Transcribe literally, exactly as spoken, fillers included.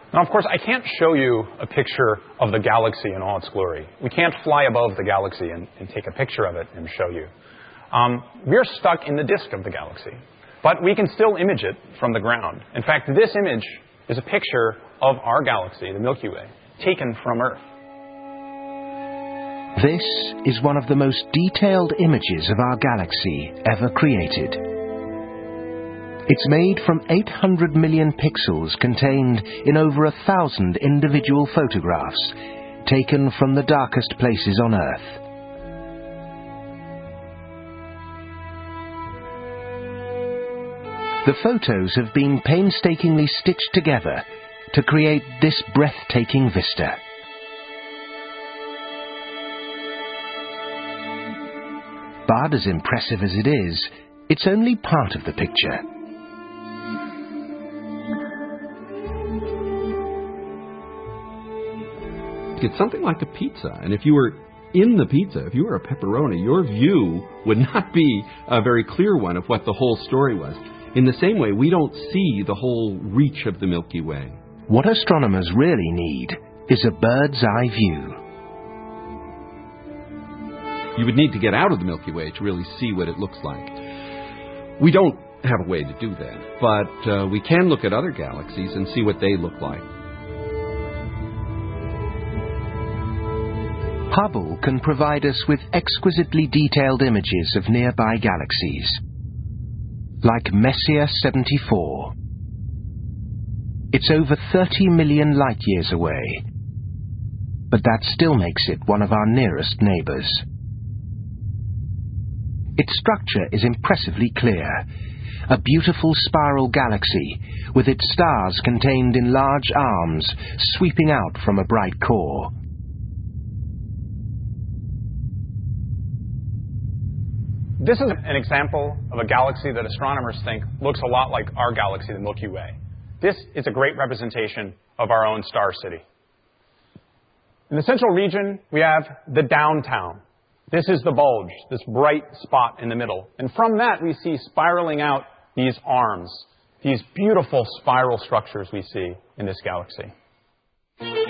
Now, of course, I can't show you a picture of the galaxy in all its glory. We can't fly above the galaxy and, and take a picture of it and show you. Um, we're stuck in the disk of the galaxy. But we can still image it from the ground. In fact, this image is a picture of our galaxy, the Milky Way, taken from Earth. This is one of the most detailed images of our galaxy ever created. It's made from eight hundred million pixels contained in over a thousand individual photographs taken from the darkest places on Earth. The photos have been painstakingly stitched together to create this breathtaking vista. But as impressive as it is, it's only part of the picture. It's something like a pizza, and if you were in the pizza, if you were a pepperoni, your view would not be a very clear one of what the whole story was. In the same way, we don't see the whole reach of the Milky Way. What astronomers really need is a bird's eye view. You would need to get out of the Milky Way to really see what it looks like. We don't have a way to do that, but uh, we can look at other galaxies and see what they look like. Hubble can provide us with exquisitely detailed images of nearby galaxies, like Messier seventy-four. It's over thirty million light-years away, but that still makes it one of our nearest neighbors. Its structure is impressively clear, a beautiful spiral galaxy with its stars contained in large arms sweeping out from a bright core. This is an example of a galaxy that astronomers think looks a lot like our galaxy, the Milky Way. This is a great representation of our own star city. In the central region, we have the downtown. This is the bulge, this bright spot in the middle. And from that, we see spiraling out these arms, these beautiful spiral structures we see in this galaxy.